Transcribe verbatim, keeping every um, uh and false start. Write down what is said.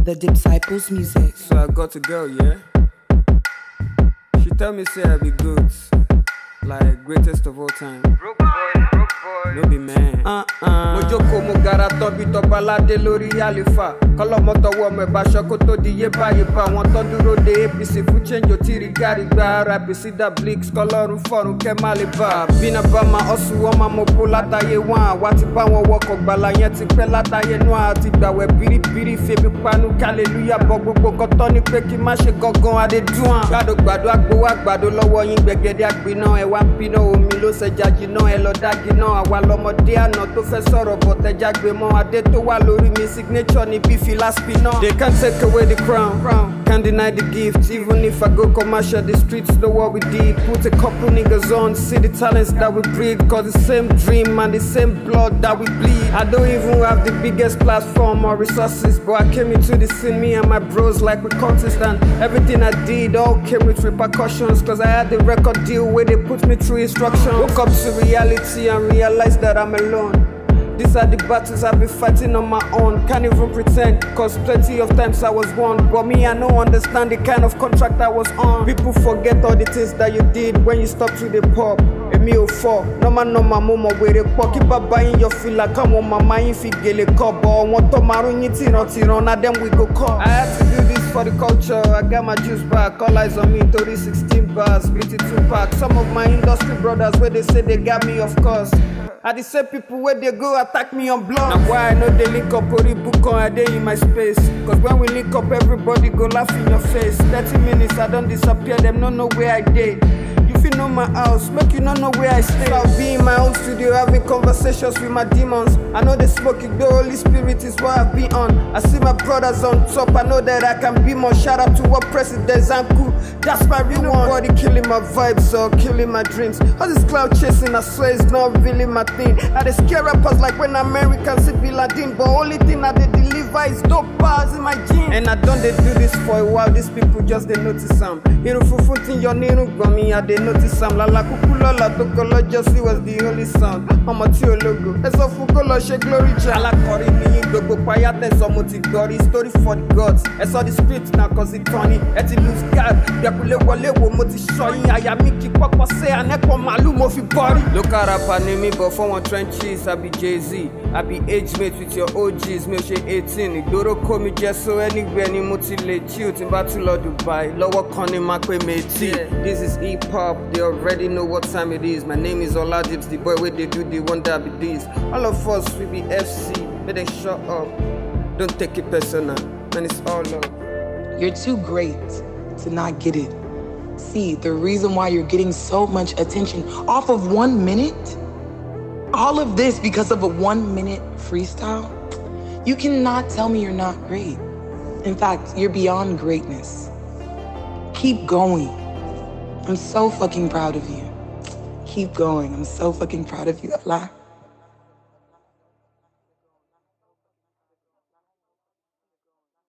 The Disciples Music. So I got a girl, yeah? She tell me say I be good, like greatest of all time. Broke boy, broke boy, no be man. Uh-uh. Mo jókòó mo gara tán bí tọba aládé lórí àlefa. Kọ́lọ́mọ tọwọ́ ọmọ ìbáṣọ kó tó di yé báyé bá wọn tán dúró de A P C fún change ò tí rí gárí gba R I P sí da blix kọ́lọ́run fọ̀run kẹ́ má lè bá. Bínà bá máa ọ̀sùn wọn máa mọ bó látàyè wọn àwa ti bá wọn wọkọ̀ gbàlà yẹn ti pẹ́ látàyè náà àti gbàwẹ̀ bíríbírí febi panu kálẹ̀lúyà bọ̀ gbogbo kọ́tọ́ ní pé kí má ṣe gangan adédùn à. Gbàdógbàdó àgbowó àgbàdo lọ́wọ́ yín gbẹ̀gẹ̀dẹ̀ àgbiná ẹ̀ wá ń piná omi ló ṣẹja jìnnà ẹ̀ lọ dági náà àwa lọmọdé àná tó fẹ́ sọ̀rọ̀ bọ̀ tẹ́já gbé mọ́ adé tó wà lórí mi signature ní bí fìlà spinner. They can't take away the crown, crown. Can't deny the gift. Even if I go commercial, the streets know what we did. Put a couple niggas on, see the talents that we breed. Cause the same dream and the same blood that we bleed. I don't even have the biggest platform or resources, but I came into the scene, me and my bros like we contest, and everything I did all came with repercussions. Cause I had the record deal where they put me through instructions. Woke up to reality and realized that I'm alone. These are the battles I've been fighting on my own. Can't even pretend, cause plenty of times I was won. But me, I don't understand the kind of contract I was on. People forget all the things that you did when you stopped to the pub. Èmi ò fọ́, nọ́mà nọ́mà mo mọ̀ wèrè pọ̀. Kí bàbá yín yọ fìlà káwọn màmá yín fi gèlè kọ́. Bọ̀ wọ́n tó márùn yín tìrantìran, na them we go call. I had to do this for the culture, I got my juice back. All eyes on me, thirty sixteen bars, split it two pack. Some of my industry brothers where they say they got me, of course. I the same people where they go attack me on block. Now why I know they link up or book on a day in my space. Cause when we link up everybody go laugh in your face. thirty minutes I don't disappear, them don't know where I did. If you know my house, make you not know where I stay. I'll be in my own studio having conversations with my demons. I know they smoke it, the Holy Spirit is what I've been on. I see my brothers on top, I know that I can be more. Shout out to what President Zanku, that's my real one. Nobody killing my vibes or killing my dreams. All this cloud chasing, I swear it's not really my thing. I they scare rappers like when Americans see Bin Laden, but only thing that they deliver is dope bars in my gym. And I don't they do this for a while, these people just they notice some. Hero fufu thing your name gummy, I they notice some. La la kukulola to color just see was the only sound. I'm a tio logo. It's a fukolo she glory cha. La kori ni go paya ten so moti glory story for the gods. I saw the script now cause it funny. Eti lose God. Yakule wale wo moti showing. I am Mickey Papa say and ekwa malu mo fi body. Look at rapper name me but for one trenches I be Jay-Z. I be age mate with your O Gs. Me she eighteen. Idoro call me just so anywhere ni moti le chill. Timba to Lord Dubai. Lower Connie Makwe Meti. This is hip hop. They already know what time it is. My name is Oladips, the boy where they do the one that be this. All of us we be F C, but they shut up. Don't take it personal, and it's all love. You're too great to not get it. See, the reason why you're getting so much attention off of one minute, all of this because of a one minute freestyle, you cannot tell me you're not great. In fact, you're beyond greatness. Keep going. I'm so fucking proud of you. Keep going. I'm so fucking proud of you, Allah.